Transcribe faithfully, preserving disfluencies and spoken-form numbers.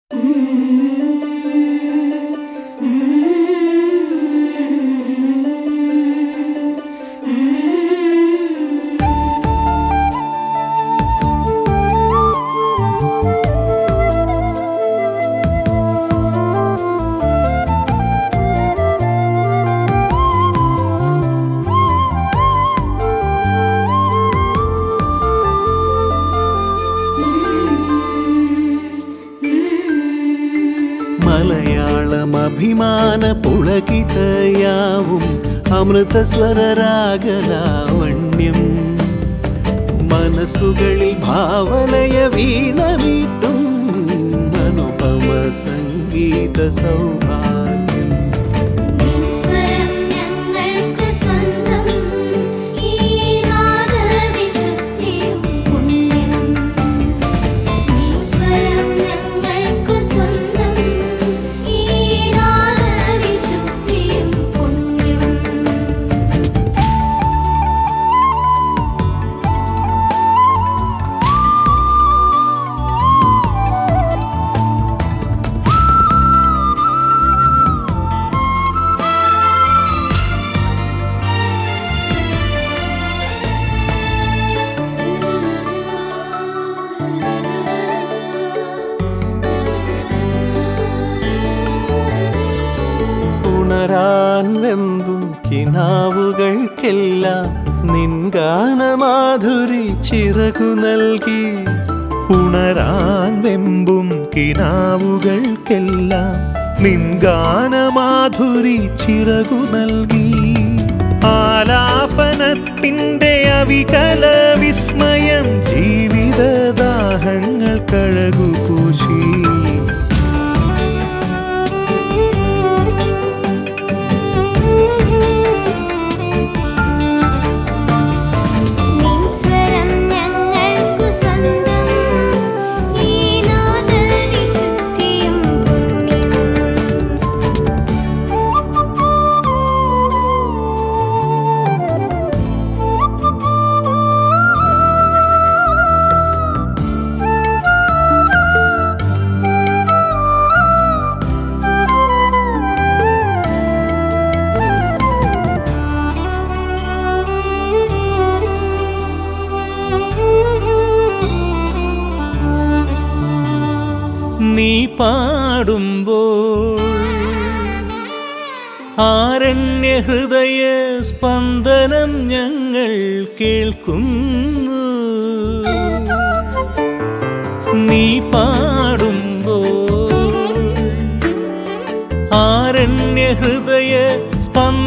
മലയാളമഭിമാന പുളകിതയാവും അമൃതസ്വരരാഗലാവണ്യം മനസ്സുകളിൽ ഭാവനയ വീണമീട്ടും അനുപമ സംഗീത സൗഭാഗ്യം. ഉണരാൻ വെമ്പും കിനാവുകൾക്കെല്ലാം നിൻഗാനമാധുരി ചിറകു നൽകി. ഉണരാൻ വെമ്പും കിനാവുകൾക്കെല്ലാം നിൻഗാനമാധുരി ചിറകു നൽകി. ആലാപനത്തിൻ്റെ അവികല വിസ്മയം ജീവിതദാഹങ്ങൾ കഴകു പൂശി. നീ പാടുമ്പോൾ ആരണ്യ ഹൃദയ സ്പന്ദനം ഞങ്ങൾ കേൾക്കുന്നു. നീ പാടുമ്പോൾ ആരണ്യ ഹൃദയ സ്പന്ദനം